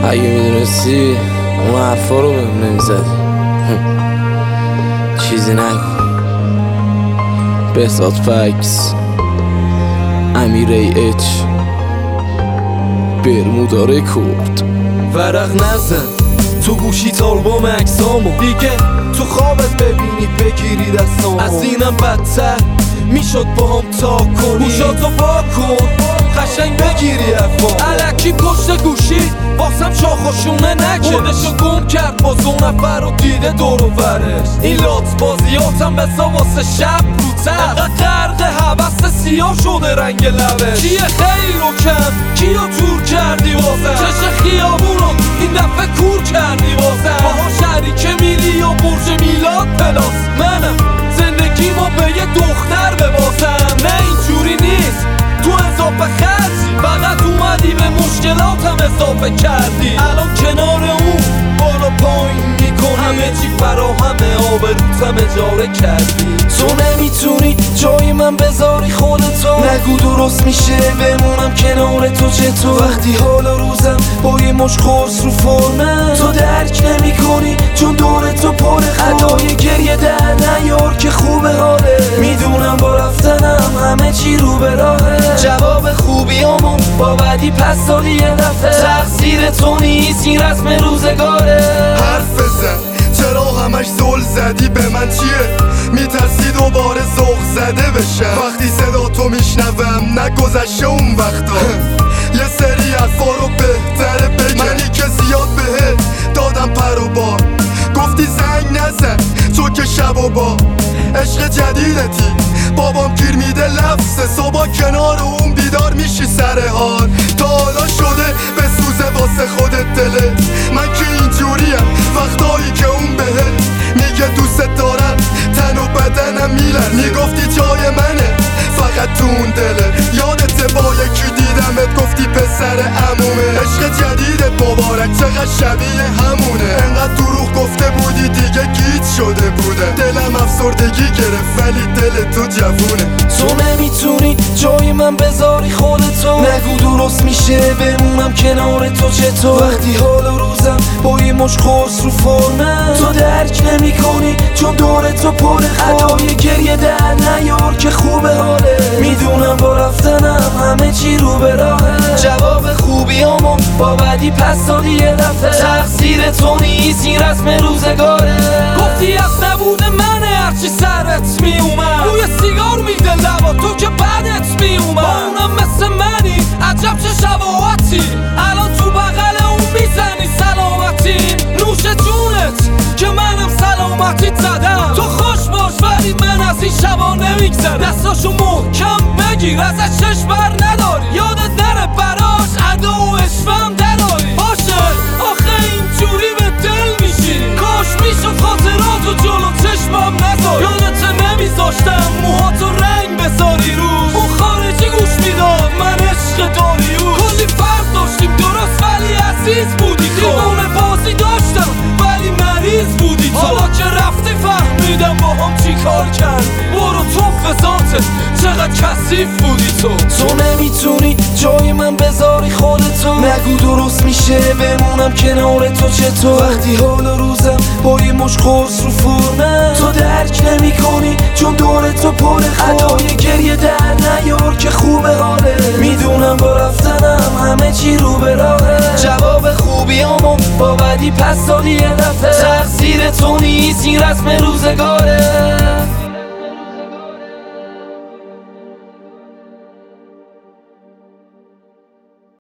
اگه میدونستی اون حرفا رو بهم نمیزدی. چیزی نکن. بهزاد فکس، امیر ایچ، برمودا رکورد. ورق نزن تو گوشی آلبوم عکسامو، دیگه تو خوابت ببینی بگیری دستامو. از اینم بدتر میشد با هم تا کنی، گوشاتو پا کن قشنگ بگیری افام. الکی پشت گوشی واسم شاخوشونه نکش، خودشو گم کرد با 2 نفر رو دیده دور و برش. این لات بازیاتم بسا واسه شب روتر، غرق حوث سیاه شده رنگ لبش. کیه خیر و کم کیو تور کردی واسم، چش خیابونو این دفعه کور کردی واسم. باها شریک میلی و برج میلاد پلاس، منم زندگیمو به یه دختر بباسم. نه اینجوری نیست تو اضافه خرجی، فقط اومدی به مشکلاتم اضافه کردی. الان کنار اون بالا پایین میکنی، همه چی فراهمه آبروتم اجاره کردی. تو نمیتونی جای من بذاری خودتو، نگو درست میشه بمونم کنار تو. چطور وقتی حال روزم با یه مش قرص رو فرمه، تو درک نمی کنی چون دور تو پر ادای گریه در نیار که خوبه حاله. میدونم با رفتنم همه چی رو به راهه، جواب خوبیامون با بدی پس دادی یه دفعه. تقصیر تو نیست این رسم روزگاره. حرف بزن چرا همش زل زدی به من چیه؟ میترسی دوباره ذوق زده بشم وقتی صدا تو میشنوم، نگذشته اون وقتا. یه سری حرفا رو بهتره بگم، منی که زیاد بهت دادم پر و بار. گفتی زنگ نزن تو که شب و با عشق جدیدتی بابام گیر میده لفظ صبح کنار اون بیدار میشی سر حال. تا حالا شده به سوزه واسه خودت دلت، من که اینجوریم وقتایی که اون بهت میگه دوست دارم تن و بدنم میلرزه. میگفتی جای منه فقط تو اون دله، یادت با یکی دیدمت گفتی پسر عمومه. عشق جدیدت مبارک چقدر شبیه همونه، انقدر دروغ گفته بودی دیگه گیج شده بودم. دلم افسردگی گرفت ولی دل تو جوونه. تو نمیتونی جای من بذاری خودتو، نگو درست میشه بمونم کنار تو. چطور وقتی حال روزم با یه مش قرص رو فرمه، تو درک نمی کنی چون دور تو پر ادای گریه در نیار که خوبه حاله. میدونم با رفتنم همه چی رو به راهه، جواب خوبیامون با بدی پس دادی یه دفعه. تقصیر تو نیست این رسم روزگاره. گفتی از نبود منه هرچی سرت میومد، روی سیگار میده لبا تو که بعدت میومد. با اونم مثل منی عجب چه شباهتی، الان تو بغل اون میزنی سلامتی. نوش جونت که منم سلامتی زدم، تو خوش باش ولی من از این شبا نمیگذرم. دستاشو محکم بگیر ازش چشم بر نداری، یادت نره براش ادا و اشوم دراری. باشه آخه اینجوری به دل میشینی، کاش میشد خاطراتو جلو چشمم نذاری. یادت نمیذاشتم موهاتو رنگ بذاری روش، اون خارجی گوش میداد من عشق داریوش. کلی فرق داشتیم درست ولی عزیز بودی، دیوونه بازی داشتم ولی مریض بودی. حالا که رفتی فهمیدم با هم چی کار کردی، برو تو فضاته چقدر کثیف بودی تو. تو نمیتونی جای من بذاری خودتو، نگو درست میشه بمونم کنار تو. چطور وقتی حال روزم با یه مش قرص رو فرمه، تو درک نمی کنی چون دور تو پر ادای گریه در نیار که خوبه حاله. میدونم با رفتنم همه چی رو به راهه، جواب خوبیامون با بدی پس دادی یه دفعه. تقصیر تو نیست این رسم روزگاره.